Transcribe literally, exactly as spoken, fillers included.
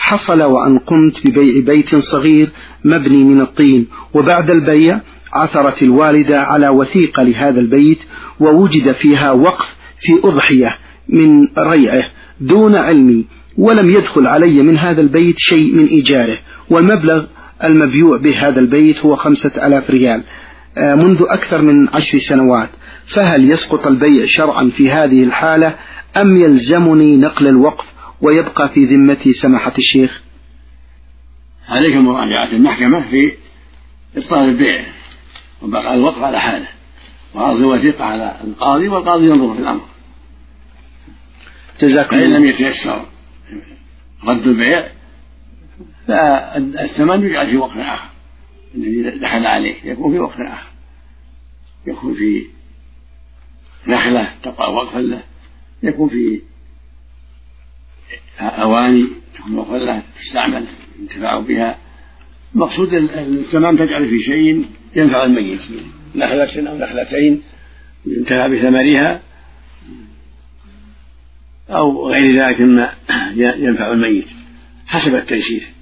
حصل وأن قمت ببيع بيت صغير مبني من الطين، وبعد البيع عثرت الوالدة على وثيقة لهذا البيت ووجد فيها وقف في أضحية من ريعه دون علمي، ولم يدخل علي من هذا البيت شيء من إيجاره، والمبلغ المبيوع به هذا البيت هو خمسة آلاف ريال منذ أكثر من عشر سنوات، فهل يسقط البيع شرعا في هذه الحالة أم يلزمني نقل الوقف ويبقى في ذمتي سماحة الشيخ؟ عليك مراجعة المحكمة في إبطال البيع وبقاء الوقف على حاله، وعرض الوثيقة على القاضي، والقاضي ينظر في الأمر. جزاكم فإن لم يتيسر رد البيع فالثمن يجعل في وقت آخر، الذي دخل عليه يكون في وقت آخر، يكون في نخلة تبقى وقفا له، يكون في أواني تكون وقفا له تستعمل ينتفع بها. مقصود الثمن تجعل في شيء ينفع الميت، نخلة أو نخلتين ينتفع بثمرها أو غير ذلك مما ينفع الميت حسب التيسير.